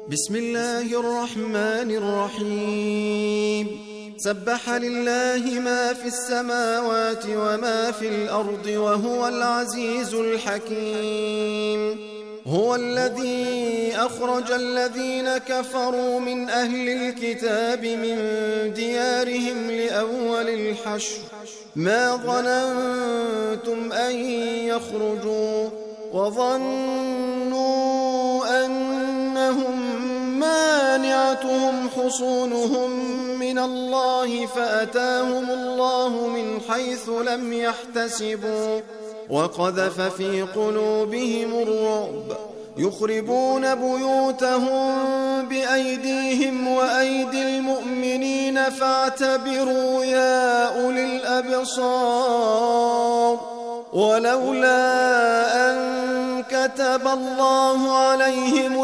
بسم الله الرحمن الرحيم سبح لله ما في السماوات وما في الأرض وهو العزيز الحكيم. هو الذي أخرج الذين كفروا من أهل الكتاب من ديارهم لأول الحشر ما ظننتم أن يخرجوا وظنوا أنهم مانعتهم حصونهم من الله فأتاهم الله من حيث لم يحتسبوا وقذف في قلوبهم الرعب يخربون بيوتهم بأيديهم وأيدي المؤمنين فاعتبروا يا أولي الأبصار. ولولا أن كتب الله عليهم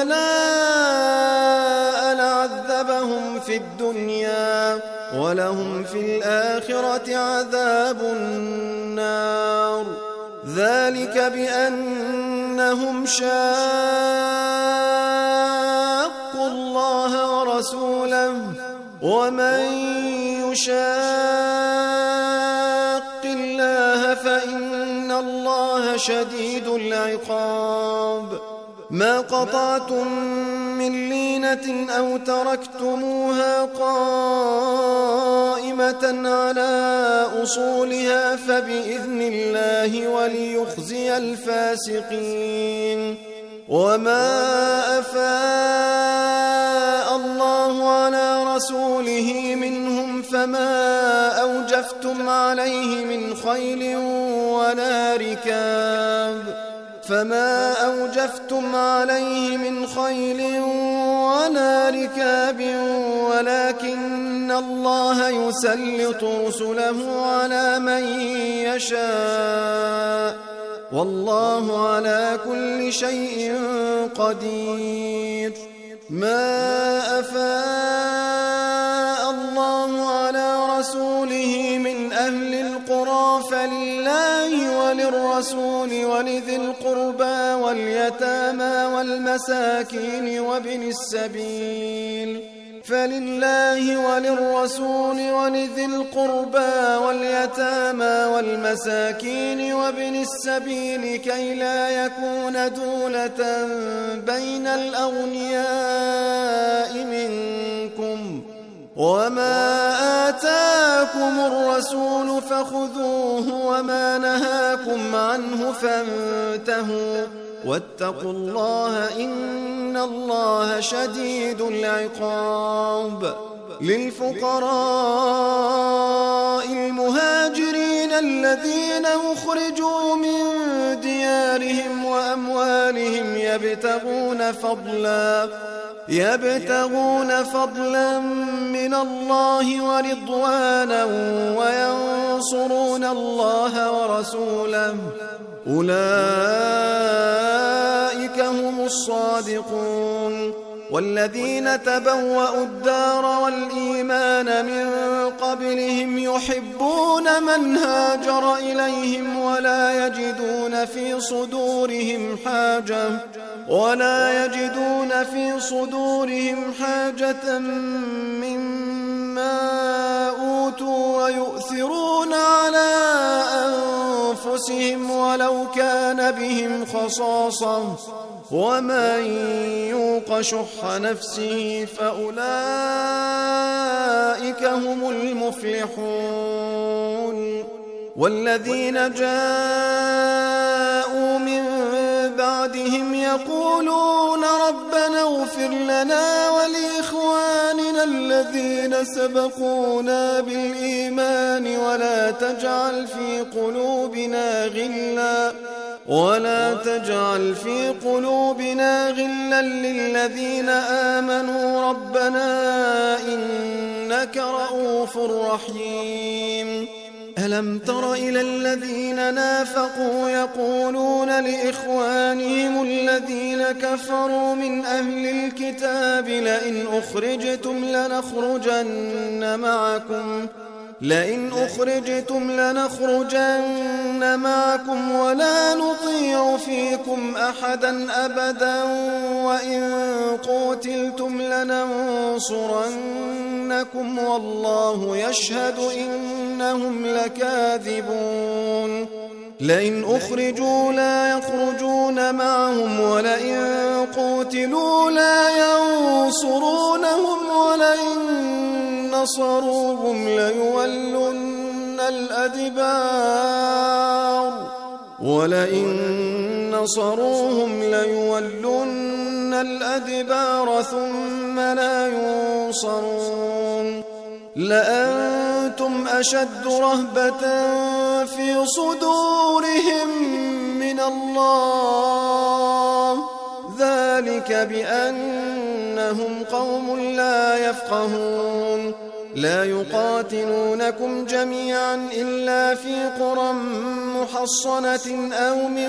الجلاء لعذبهم في الدنيا ولهم في الآخرة عذاب النار. ذلك بأنهم شاقوا الله ورسوله ومن يشاق الله فإن الله شديد العقاب. ما قطعتم من لينة أو تركتموها قائمة على أصولها فبإذن الله وليخزي الفاسقين. وما أفاء الله على رسوله منهم فما أوجفتم عليه من خيل ولا ركاب ولكن الله يسلط رسله على من يشاء والله على كل شيء قدير. ما أفاء الله على رسوله من أهل القرى فلله وللرسول ولذي القربى واليتامى والمساكين وابن السبيل كي لا يكون دولة بين الأغنياء منكم. وما آتاكم الرسول فخذوه وما نهاكم عنه فانتهوا واتقوا الله إن الله شديد العقاب. للفقراء المهاجرين الذين أخرجوا من ديارهم وأموالهم يبتغون فضلا من الله ورضوانا وينصرون الله ورسوله أولئك هم الصادقون. والذين تبوأوا الدار والإيمان من قبلهم يحبون من هاجر إليهم ولا يجدون في صدورهم حاجة مما أوتوا ويؤثرون على أنفسهم ولو كان بهم خصاصة ومن يوق شح نفسه فأولئك هم المفلحون. والذين جاءوا من بعدهم يقولون ربنا اغفر لنا ولإخواننا الذين سبقونا بالإيمان ولا تجعل في قلوبنا غلا للذين آمنوا ربنا إنك رؤوف رحيم. ألم تر إلى الذين نافقوا يقولون لإخوانهم الذين كفروا من أهل لئن أخرجتم لنخرجن معكم ولا نطيع فيكم أحدا أبدا وإن قتلتم لننصرنكم والله يشهد إنهم لكاذبون لئن أخرجوا لا يخرجون معهم ولئن قتلوا لا ينصرونهم ولئن نصروهم ليولن الأدبار ثم لا ينصرون لأنتم أشد رهبة في صدورهم من الله ذلك بأنهم قوم لا يفقهون لا يقاتلونكم جميعا إلا في قرى محصنة أو من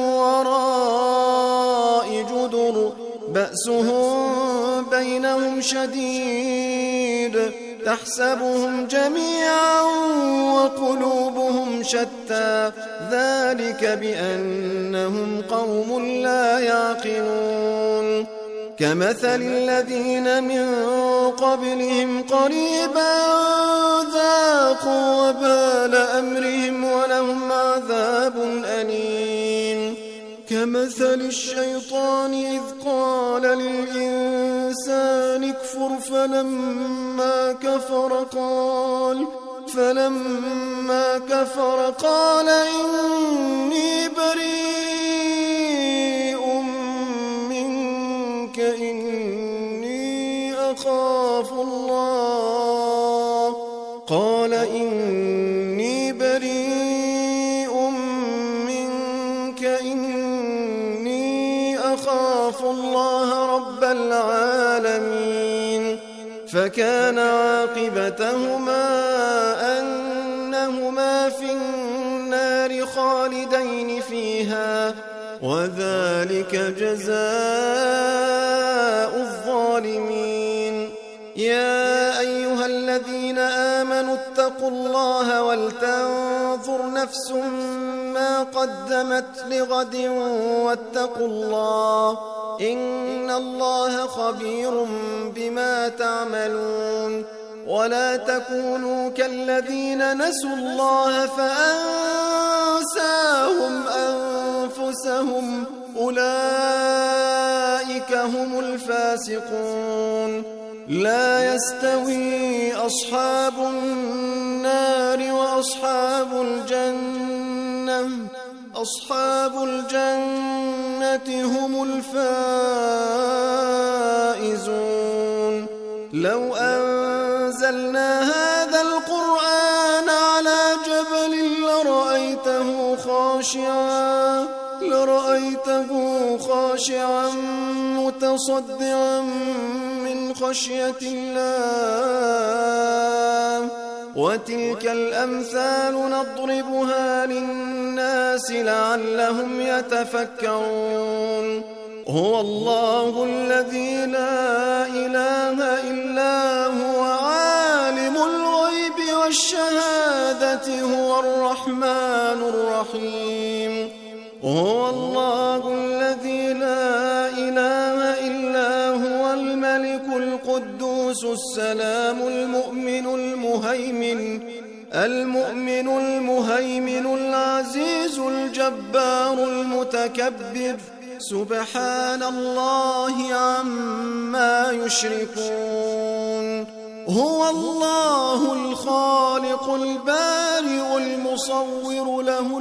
وراء جدر بأسهم بينهم شديد تحسبهم جميعا وقلوبهم شتى ذلك بأنهم قوم لا يعقلون كمثل الذين من قبلهم قريبا ذاقوا وبال أمرهم ولهم عذاب أليم كمثل الشيطان إذ قال للإنسان اكفر فلما كفر قال إني بريء منك إني أخاف الله رب العالمين فكان عاقبتهما أنهما في النار خالدين فيها وذلك جزاء الظالمين يا أيها الذين آمنوا اتقوا الله ولتنظر نفس ما قدمت لغد واتقوا الله إن الله خبير بما تعملون ولا تكونوا كالذين نسوا الله فأنساهم أنفسهم أولئك هم الفاسقون لا يستوي أصحاب النار وأصحاب الجنة هم الفائزون لو أنزلنا هذا القرآن على جبل لرأيته خاشعا متصدعا من خشية الله وتلك الأمثال نضربها للناس لعلهم يتفكرون هو الله الذي لا إله إلا هو عالم الغيب والشهادة هو الرحمن الرحيم هو الله الذي لا إله إلا هو الملك القدوس السلام المؤمن المهيمن العزيز الجبار المتكبر سبحان الله عما يشركون هو الله الخالق البارئ المصور له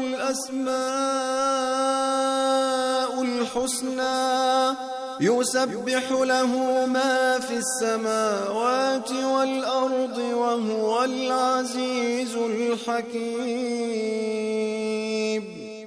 الأسماء الحسنى يسبح له ما في السماوات والأرض وهو العزيز الحكيم